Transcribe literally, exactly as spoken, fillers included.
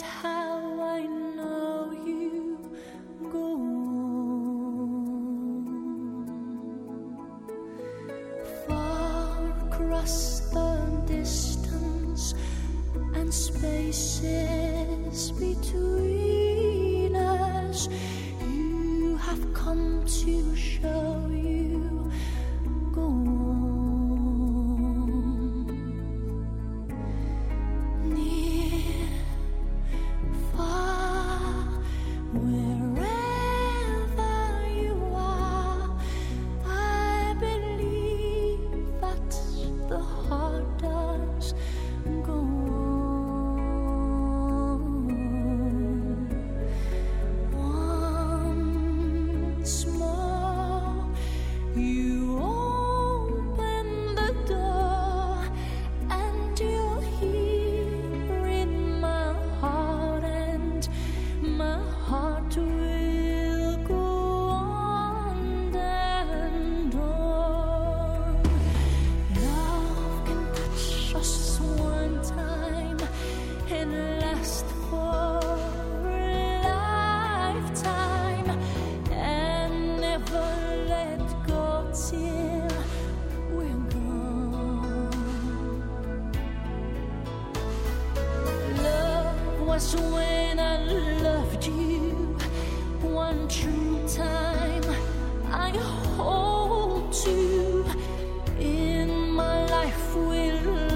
how I know you go on. Far across the distance and spaces between us, you have come to show you go on. Near, far, wherever you are, I believe that the heart does go on. Once more, you open the door, and you're here in my heart, and my heart will go on and on. Love can touch us one time and last for a lifetime, and never let go till we're gone. Love was when I loved you one true time. I hold you in my life with